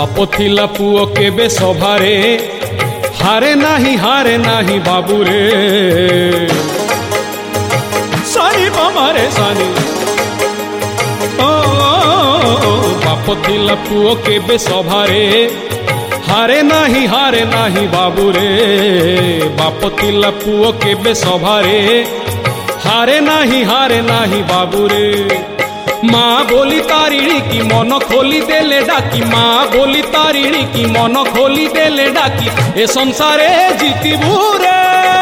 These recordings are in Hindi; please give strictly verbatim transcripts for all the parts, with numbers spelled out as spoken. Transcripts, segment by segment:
बाप थिला पुओ केबे सभारे हारे नाही हारे नाही बाबू रे सानी बामारे सानी ओ बाप थिला पुओ केबे सभारे हारे नाही हारे नाही बाबू रे बाप थिला पुओ केबे सभारे हारे नाही हारे नाही बाबू रे माँ बोली तारिणी की मन खोली देले डाकी माँ बोली तारिणी की मन खोली देले डाकी ए संसारे जीतिबू रे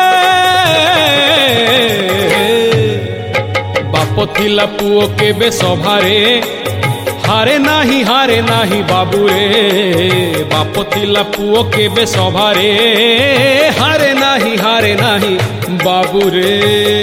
बाप थिला पुओ केबे सभारे हारे नाही हारे नाही बाबू रे बाप थिला पुओ केबे सभारे हारे नाही हारे नाही बाबू रे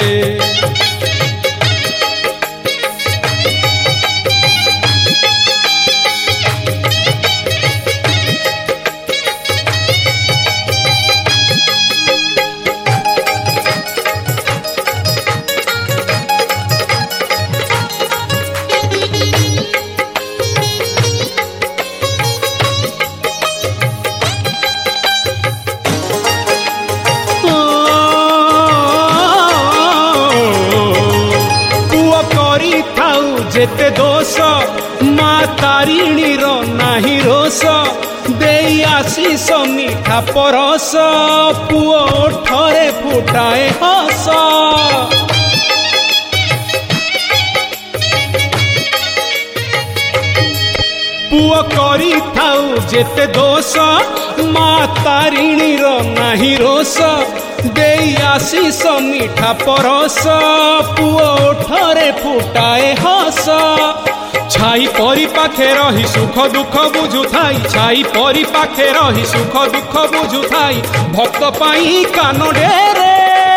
जेते दोष माँ तारिणी रो नाही रोष देई आशीष मीठा परस पुओ ठरे फुटाए हस पुओ करी थाउ जेते दोष माँ तारिणी रो नाही रोष देई आशीष मीठा परस पुओ ठरे फुटाए हस छाई परी पाखे रही सुख दुख बुझु थाई छाई परी पाखे रही सुख दुख बुझु थाई भक्त पाई कान डेरे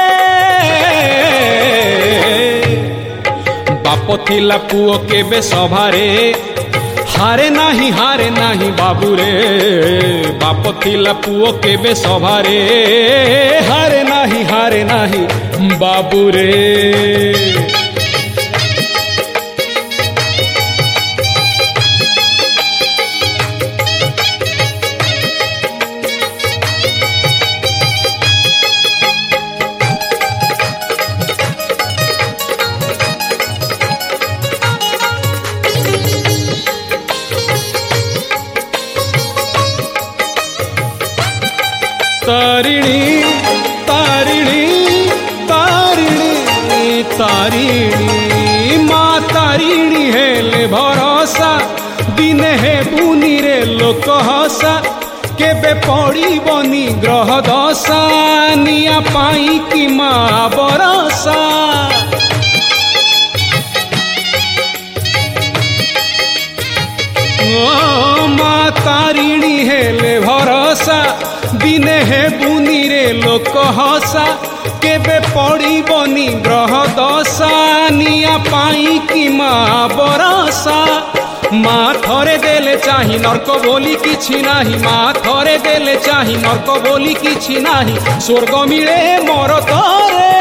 बाप थिला पुओ केबे सभारे हारे नाही हारे नाही बाबू रे बाप थिला पुओ केबे सभारे हारे नाही हारे नाही बाबू रे तारिणी तारिणी तारिणी तारिणी माँ तारिणी हेले भरोसा दिने हे बुनी रे लोक हसा केबे पड़िबनी ग्रह दशा निया पाई कि माँ बरसा ओ माँ तारिणी हेले भरोसा दिने हे बुनी रे लोक हसा केबे पड़िबनी ग्रह दशा निया पाई कि माँ बरसा माँ थरे देले चाही नरक बोली किछि नाही माँ थरे देले चाही नरक बोली किछि नाही स्वर्ग मिले मोर तरे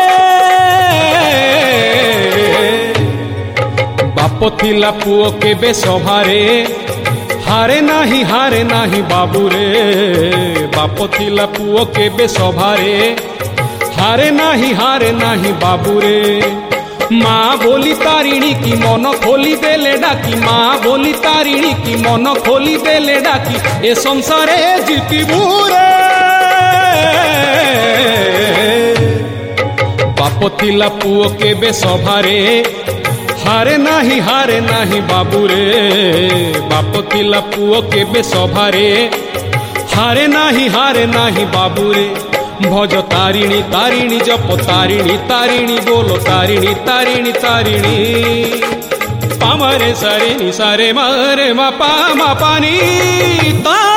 बाप थिला पुओ केबे सभारे हारे नाही हारे नाही बाबू रे बाप थिला पुओ केबे सभारे हारे नाही हारे नाही बाबू रे माँ बोली तारिणी की मन खोली देले डाकी माँ बोली तारिणी की मन खोली देले डाकी ए संसारे जीतिबू रे बाप थिला पुओ केबे सभारे हारे नाही हारे नाही बाबू रे बाप थिला पुओ केबे सभारे हारे नाही हारे नाही बाबू रे भज तारिणी तारिणी जप तारिणी तारिणी बोलो तारिणी तारिणी तारिणी पामरे सारे नि सारे मारे मा पा मा पानी ता